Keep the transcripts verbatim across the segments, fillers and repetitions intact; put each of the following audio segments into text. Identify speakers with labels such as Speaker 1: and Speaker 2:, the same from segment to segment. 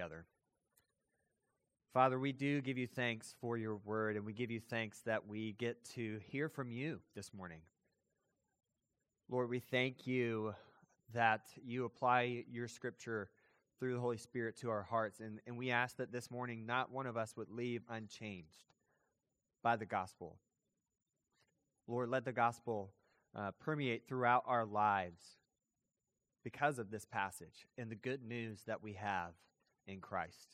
Speaker 1: together. Father, we do give you thanks for your word, and we give you thanks that we get to hear from you this morning. Lord, we thank you that you apply your scripture through the Holy Spirit to our hearts, and, and we ask that this morning not one of us would leave unchanged by the gospel. Lord, let the gospel uh, permeate throughout our lives because of this passage and the good news that we have in Christ.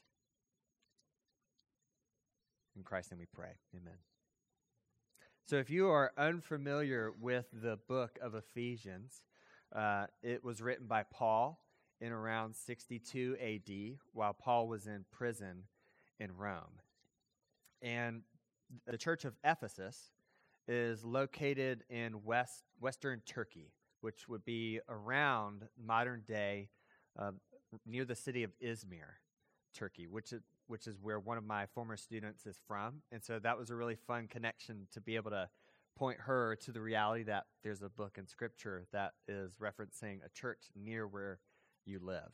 Speaker 1: In Christ's name we pray. Amen. So if you are unfamiliar with the book of Ephesians, uh, it was written by Paul in around sixty-two A D while Paul was in prison in Rome. And the church of Ephesus is located in west western Turkey, which would be around modern day uh, near the city of Izmir, Turkey, which is which is where one of my former students is from. And so that was a really fun connection to be able to point her to the reality that there's a book in Scripture that is referencing a church near where you live.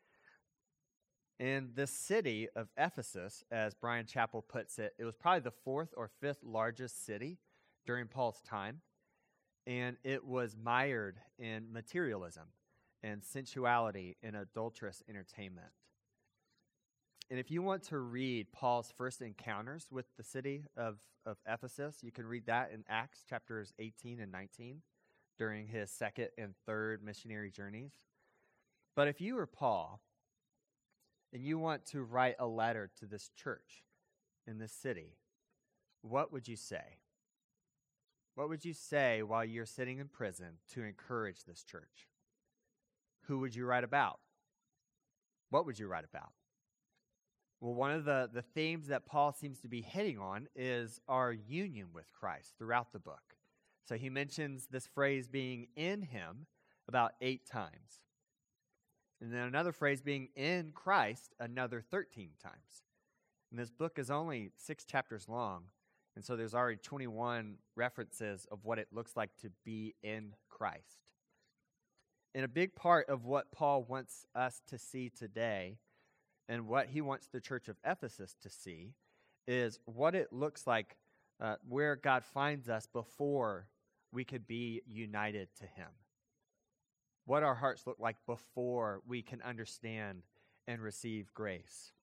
Speaker 1: In the city of Ephesus, as Brian Chappell puts it, it was probably the fourth or fifth largest city during Paul's time, and it was mired in materialism and sensuality and adulterous entertainment. And if you want to read Paul's first encounters with the city of, of Ephesus, you can read that in Acts chapters eighteen and nineteen during his second and third missionary journeys. But if you were Paul and you want to write a letter to this church in this city, what would you say? What would you say while you're sitting in prison to encourage this church? Who would you write about? What would you write about? Well, one of the, the themes that Paul seems to be hitting on is our union with Christ throughout the book. So he mentions this phrase being in him about eight times. And then another phrase being in Christ another thirteen times. And this book is only six chapters long, and so there's already twenty-one references of what it looks like to be in Christ. And a big part of what Paul wants us to see today and what he wants the church of Ephesus to see is what it looks like uh, where God finds us before we could be united to him. What our hearts look like before we can understand and receive grace.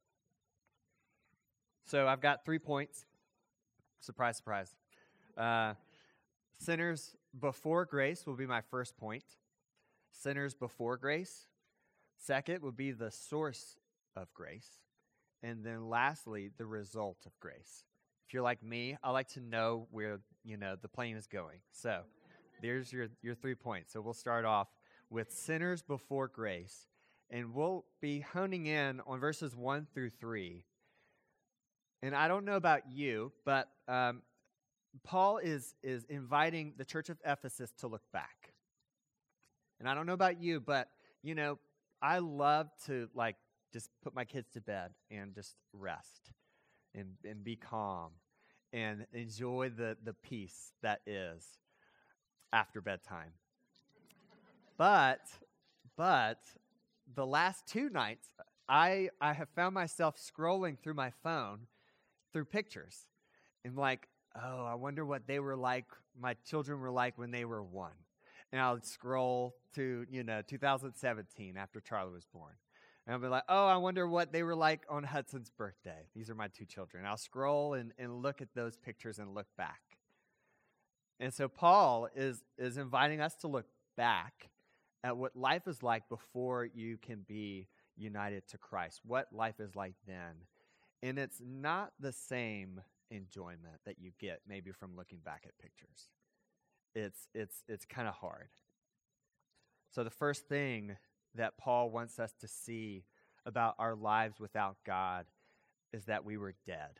Speaker 1: So I've got three points. Surprise, surprise. Uh, sinners before grace will be my first point. Sinners before grace. Second would be the source of grace. And then lastly, the result of grace. If you're like me, I like to know where, you know, the plane is going. So there's your, your three points. So we'll start off with sinners before grace. And we'll be honing in on verses one through three. And I don't know about you, but um, Paul is, is inviting the church of Ephesus to look back. And I don't know about you, but, you know, I love to, like, just put my kids to bed and just rest and, and be calm and enjoy the, the peace that is after bedtime. But, but the last two nights, I I have found myself scrolling through my phone through pictures. And like, oh, I wonder what they were like, my children were like when they were one. And I'll scroll to, you know, two thousand seventeen after Charlie was born. And I'll be like, oh, I wonder what they were like on Hudson's birthday. These are my two children. I'll scroll and, and look at those pictures and look back. And so Paul is, is inviting us to look back at what life is like before you can be united to Christ, what life is like then. And it's not the same enjoyment that you get maybe from looking back at pictures. It's it's it's kind of hard. So the first thing that Paul wants us to see about our lives without God is that we were dead.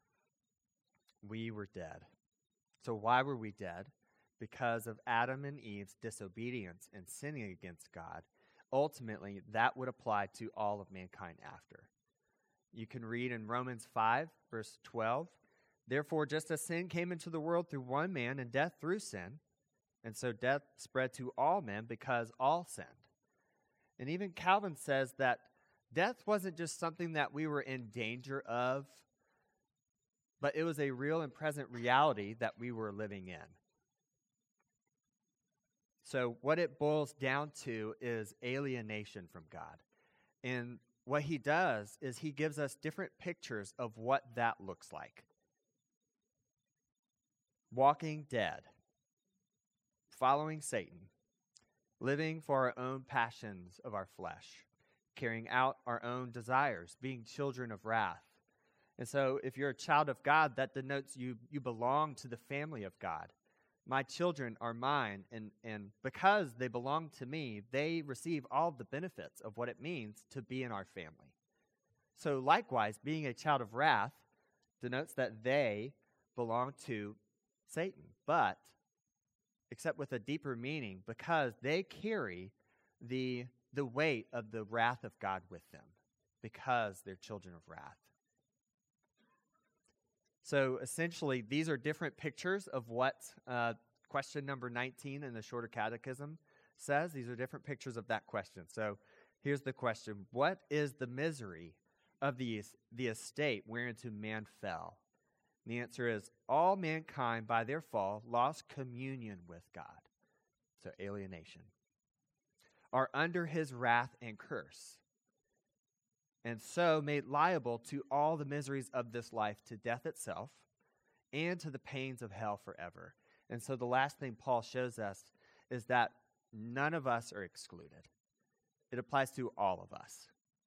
Speaker 1: We were dead. So why were we dead? Because of Adam and Eve's disobedience and sinning against God. Ultimately, that would apply to all of mankind after. You can read in Romans five, verse twelve, therefore, just as sin came into the world through one man and death through sin, and so death spread to all men because all sinned. And even Calvin says that death wasn't just something that we were in danger of, but it was a real and present reality that we were living in. So what it boils down to is alienation from God. And what he does is he gives us different pictures of what that looks like. Walking dead, following Satan, living for our own passions of our flesh, carrying out our own desires, being children of wrath. And so if you're a child of God, that denotes you you belong to the family of God. My children are mine, and, and because they belong to me, they receive all the benefits of what it means to be in our family. So likewise, being a child of wrath denotes that they belong to Satan, but except with a deeper meaning, because they carry the, the weight of the wrath of God with them, because they're children of wrath. So essentially, these are different pictures of what uh, question number nineteen in the Shorter Catechism says. These are different pictures of that question. So here's the question. What is the misery of the, the estate whereinto man fell? And the answer is, all mankind by their fall lost communion with God. So alienation. Are under his wrath and curse, and so made liable to all the miseries of this life, to death itself, and to the pains of hell forever. And so the last thing Paul shows us is that none of us are excluded. It applies to all of us.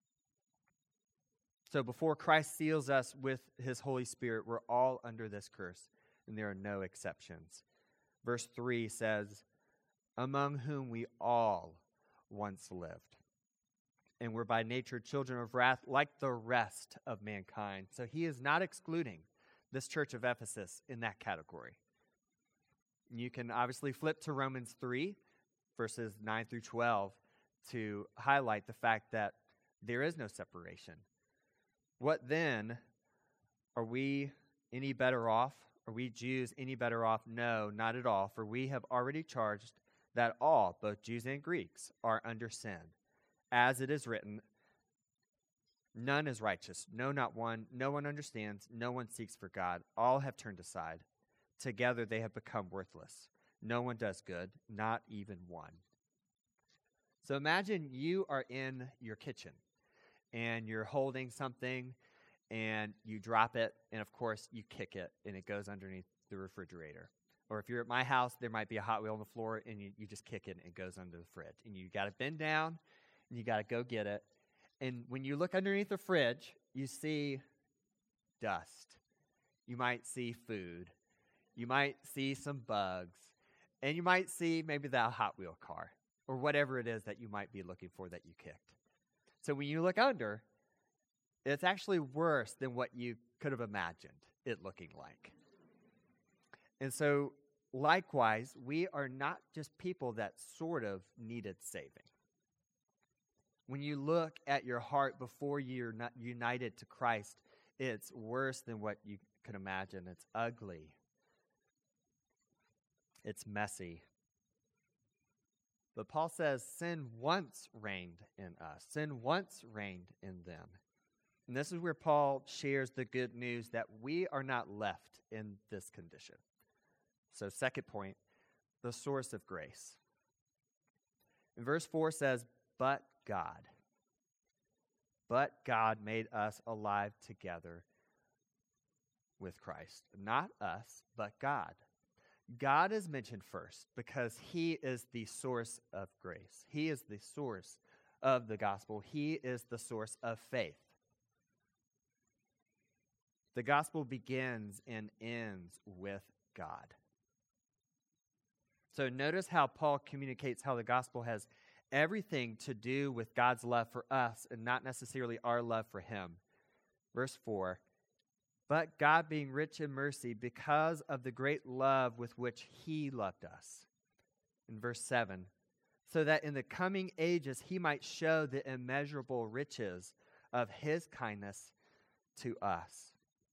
Speaker 1: So before Christ seals us with his Holy Spirit, we're all under this curse, and there are no exceptions. Verse three says, among whom we all once lived, and we're by nature children of wrath like the rest of mankind. So he is not excluding this church of Ephesus in that category. You can obviously flip to Romans three, verses nine through twelve, to highlight the fact that there is no separation. What then? Are we any better off? Are we Jews any better off? No, not at all, for we have already charged that all, both Jews and Greeks, are under sin. As it is written, none is righteous, no, not one. No one understands, no one seeks for God. All have turned aside. Together they have become worthless. No one does good, not even one. So imagine you are in your kitchen, and you're holding something, and you drop it, and of course you kick it, and it goes underneath the refrigerator. Or if you're at my house, there might be a Hot Wheel on the floor, and you, you just kick it, and it goes under the fridge. And you got to bend down, and you got to go get it. And when you look underneath the fridge, you see dust. You might see food. You might see some bugs. And you might see maybe that Hot Wheel car, or whatever it is that you might be looking for that you kicked. So when you look under, it's actually worse than what you could have imagined it looking like. And so, likewise, we are not just people that sort of needed saving. When you look at your heart before you're not united to Christ, it's worse than what you could imagine. It's ugly. It's messy. But Paul says sin once reigned in us. Sin once reigned in them. And this is where Paul shares the good news that we are not left in this condition. So second point, the source of grace. And verse four says, but God. But God made us alive together with Christ. Not us, but God. God is mentioned first because he is the source of grace. He is the source of the gospel. He is the source of faith. The gospel begins and ends with God. So notice how Paul communicates how the gospel has everything to do with God's love for us and not necessarily our love for him. Verse four, but God being rich in mercy because of the great love with which he loved us. In verse seven, so that in the coming ages he might show the immeasurable riches of his kindness to us.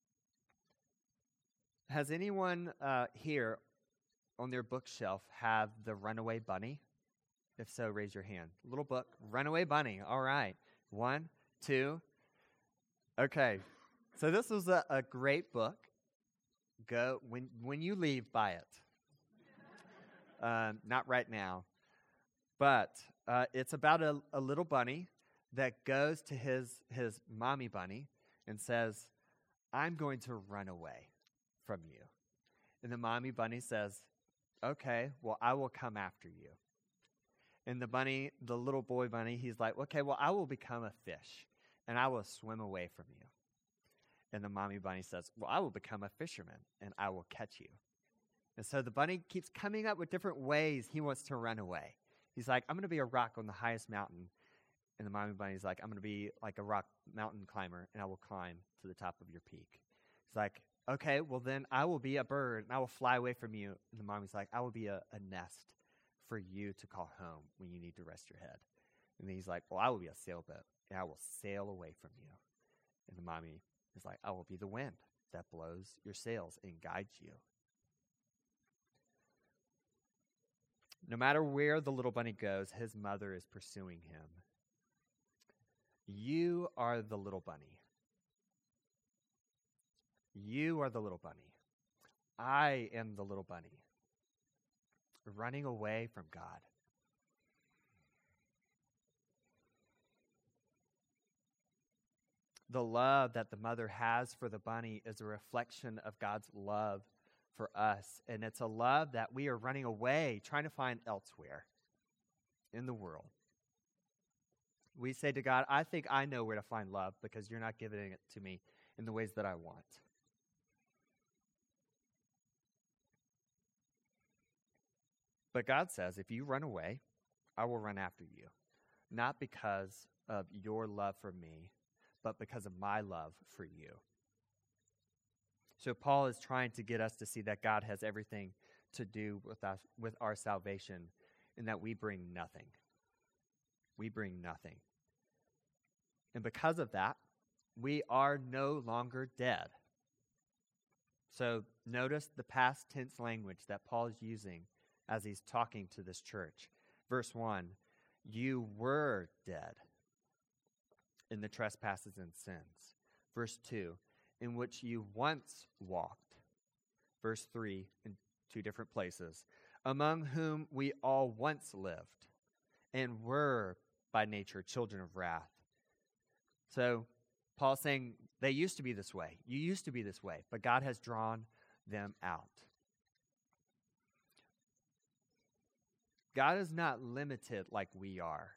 Speaker 1: Has anyone uh, here on their bookshelf have the Runaway Bunny? If so, raise your hand. Little book, Runaway Bunny. All right. One, two. Okay, so this was a, a great book. Go when when you leave, buy it. Um, not right now, but uh, it's about a, a little bunny that goes to his his mommy bunny and says, "I'm going to run away from you." And the mommy bunny says, "Okay, well, I will come after you." And the bunny, the little boy bunny, he's like, "Okay, well, I will become a fish, and I will swim away from you." And the mommy bunny says, "Well, I will become a fisherman, and I will catch you." And so the bunny keeps coming up with different ways he wants to run away. He's like, "I'm going to be a rock on the highest mountain." And the mommy bunny's like, "I'm going to be like a rock mountain climber, and I will climb to the top of your peak." He's like, "Okay, well, then I will be a bird, and I will fly away from you." And the mommy's like, "I will be a, a nest for you to call home when you need to rest your head." And then he's like, "Well, I will be a sailboat, and I will sail away from you." And the mommy is like, "I will be the wind that blows your sails and guides you." No matter where the little bunny goes, his mother is pursuing him. You are the little bunny. You are the little bunny. I am the little bunny. Running away from God. The love that the mother has for the bunny is a reflection of God's love for us. And it's a love that we are running away, trying to find elsewhere in the world. We say to God, "I think I know where to find love because you're not giving it to me in the ways that I want." But God says, if you run away, I will run after you. Not because of your love for me, but because of my love for you. So Paul is trying to get us to see that God has everything to do with us, with our salvation, and that we bring nothing. We bring nothing. And because of that, we are no longer dead. So notice the past tense language that Paul is using as he's talking to this church. Verse one, you were dead in the trespasses and sins. Verse two, in which you once walked. Verse three, in two different places, among whom we all once lived and were by nature children of wrath. So Paul's saying they used to be this way. You used to be this way, but God has drawn them out. God is not limited like we are.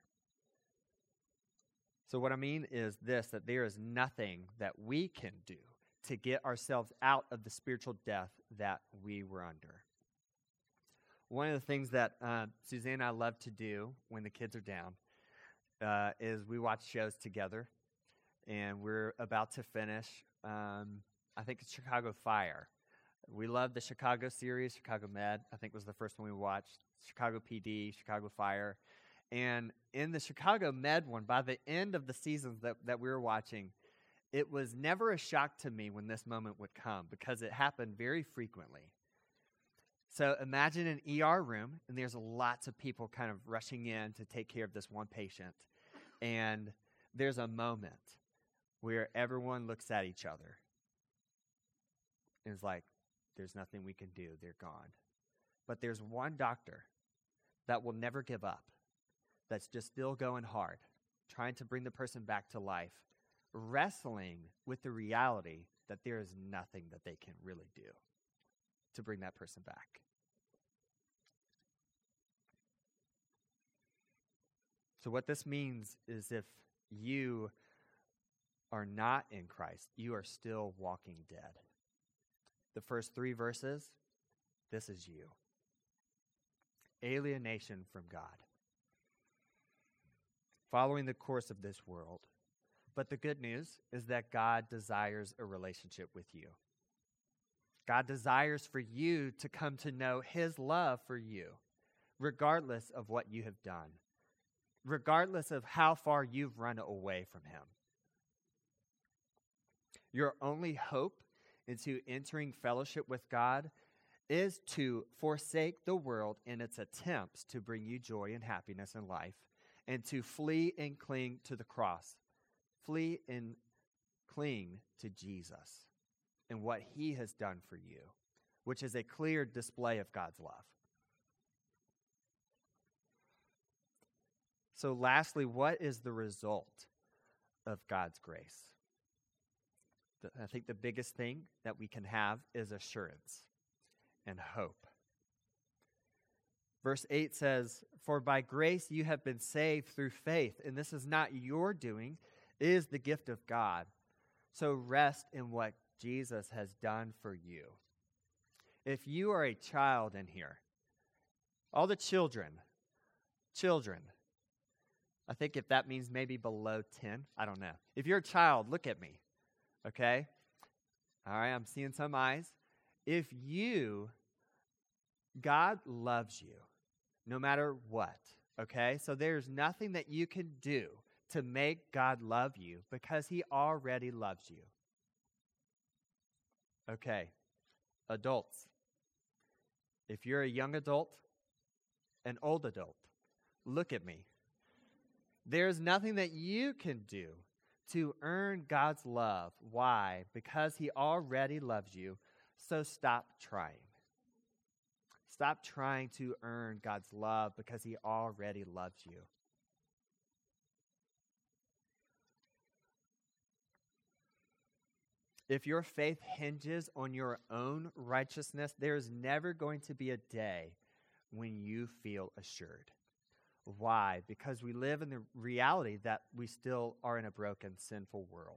Speaker 1: So what I mean is this, that there is nothing that we can do to get ourselves out of the spiritual death that we were under. One of the things that uh, Suzanne and I love to do when the kids are down uh, is we watch shows together, and we're about to finish, um, I think it's Chicago Fire. We love the Chicago series, Chicago Med, I think was the first one we watched, Chicago P D, Chicago Fire. And in the Chicago Med one, by the end of the seasons that, that we were watching, it was never a shock to me when this moment would come because it happened very frequently. So imagine an E R room, and there's lots of people kind of rushing in to take care of this one patient. And there's a moment where everyone looks at each other and is like, there's nothing we can do. They're gone. But there's one doctor that will never give up, that's just still going hard, trying to bring the person back to life, wrestling with the reality that there is nothing that they can really do to bring that person back. So what this means is if you are not in Christ, you are still walking dead. The first three verses, this is you. Alienation from God. Following the course of this world. But the good news is that God desires a relationship with you. God desires for you to come to know his love for you, regardless of what you have done, regardless of how far you've run away from him. Your only hope into entering fellowship with God is to forsake the world in its attempts to bring you joy and happiness in life, and to flee and cling to the cross Flee and cling to Jesus and what he has done for you, which is a clear display of God's love. So lastly, what is the result of God's grace? The, I think the biggest thing that we can have is assurance and hope. Verse eight says, "For by grace you have been saved through faith, and this is not your doing, it is the gift of God. So rest in what Jesus has done for you." If you are a child in here, all the children, children, I think if that means maybe below ten, I don't know. If you're a child, look at me, okay? All right, I'm seeing some eyes. If you, God loves you no matter what, okay? So there's nothing that you can do to make God love you because he already loves you. Okay, adults, if you're a young adult, an old adult, look at me. There's nothing that you can do to earn God's love. Why? Because he already loves you, so stop trying. Stop trying to earn God's love because he already loves you. If your faith hinges on your own righteousness, there is never going to be a day when you feel assured. Why? Because we live in the reality that we still are in a broken, sinful world.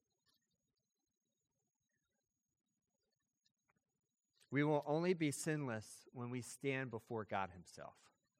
Speaker 1: We will only be sinless when we stand before God himself.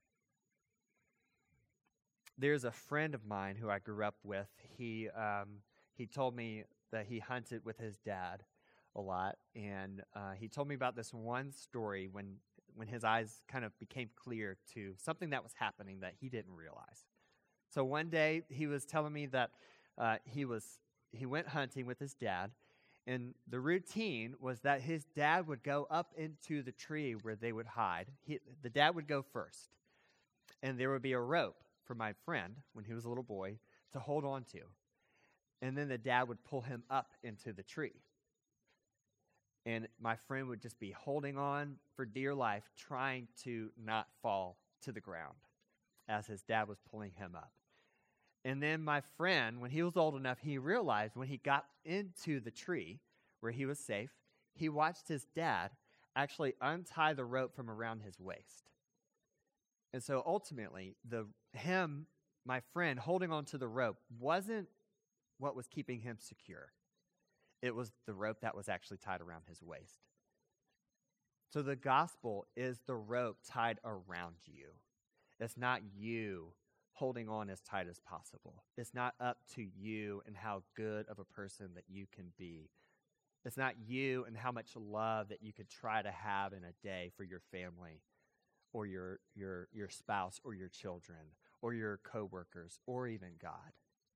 Speaker 1: There's a friend of mine who I grew up with. He um, he told me that he hunted with his dad a lot, and uh, he told me about this one story when when his eyes kind of became clear to something that was happening that he didn't realize. So one day he was telling me that uh, he was he went hunting with his dad, and the routine was that his dad would go up into the tree where they would hide. He, the dad would go first, and there would be a rope for my friend, when he was a little boy, to hold on to. And then the dad would pull him up into the tree. And my friend would just be holding on for dear life, trying to not fall to the ground as his dad was pulling him up. And then my friend, when he was old enough, he realized when he got into the tree where he was safe, he watched his dad actually untie the rope from around his waist. And so ultimately, the him, my friend, holding on to the rope wasn't what was keeping him secure. It was the rope that was actually tied around his waist. So the gospel is the rope tied around you. It's not you holding on as tight as possible. It's not up to you and how good of a person that you can be. It's not you and how much love that you could try to have in a day for your family or your your your spouse or your children or your coworkers or even God.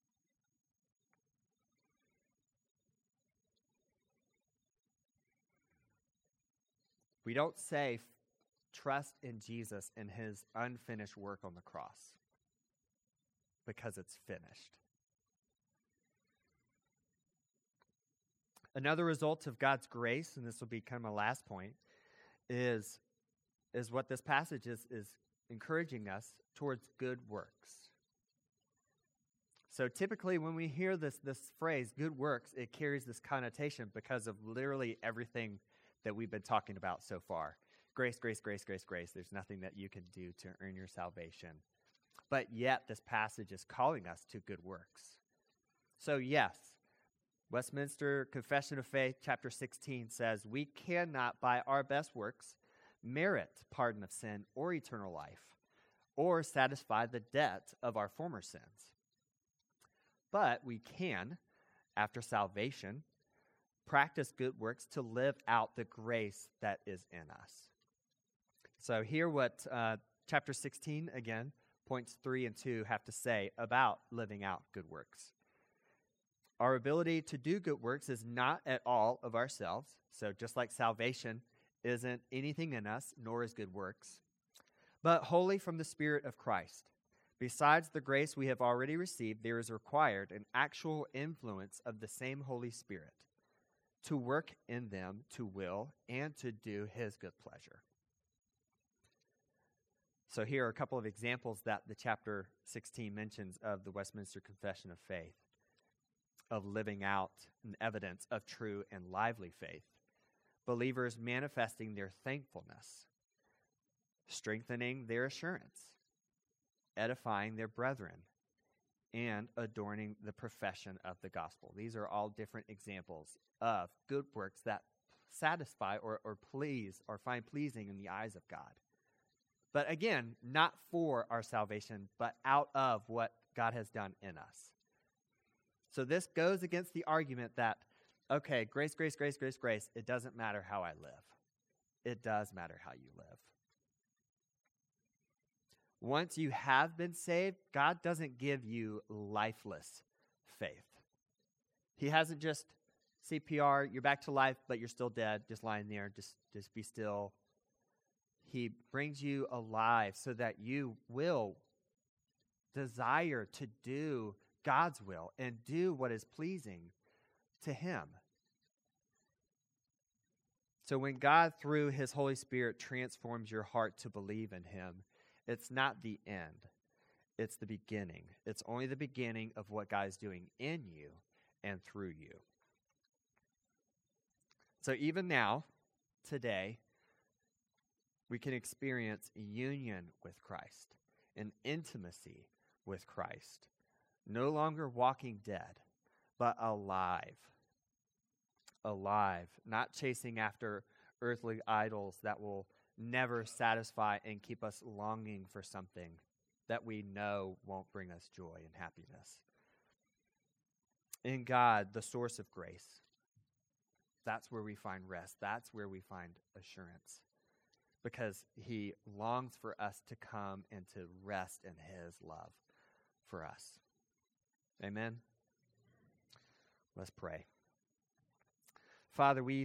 Speaker 1: We don't say trust in Jesus and his unfinished work on the cross because it's finished. Another result of God's grace, and this will be kind of my last point, is, is what this passage is, is encouraging us towards good works. So typically when we hear this, this phrase, good works, it carries this connotation because of literally everything that we've been talking about so far. Grace, grace, grace, grace, grace. There's nothing that you can do to earn your salvation. But yet this passage is calling us to good works. So yes, Westminster Confession of Faith, chapter sixteen says, we cannot by our best works merit pardon of sin or eternal life or satisfy the debt of our former sins. But we can, after salvation, practice good works to live out the grace that is in us. So hear what uh, chapter sixteen, again, points three and two have to say about living out good works. Our ability to do good works is not at all of ourselves. So just like salvation isn't anything in us, nor is good works, but wholly from the Spirit of Christ, Besides the grace we have already received, there is required an actual influence of the same Holy Spirit to work in them to will and to do his good pleasure. So here are a couple of examples that the chapter sixteen mentions of the Westminster Confession of Faith, of living out an evidence of true and lively faith. Believers manifesting their thankfulness, strengthening their assurance, edifying their brethren, and adorning the profession of the gospel. These are all different examples of good works that satisfy or, or please or find pleasing in the eyes of God. But again, not for our salvation, but out of what God has done in us. So this goes against the argument that, okay, grace, grace, grace, grace, grace, it doesn't matter how I live. It does matter how you live. Once you have been saved, God doesn't give you lifeless faith. He hasn't just C P R, you're back to life, but you're still dead, just lying there, just, just be still. He brings you alive so that you will desire to do God's will and do what is pleasing to him. So when God, through his Holy Spirit, transforms your heart to believe in him, it's not the end. It's the beginning. It's only the beginning of what God is doing in you and through you. So even now, today, we can experience union with Christ, an intimacy with Christ, no longer walking dead, but alive. Alive, not chasing after earthly idols that will never satisfy and keep us longing for something that we know won't bring us joy and happiness. In God, the source of grace, that's where we find rest. That's where we find assurance, because he longs for us to come and to rest in his love for us. Amen? Let's pray. Father, we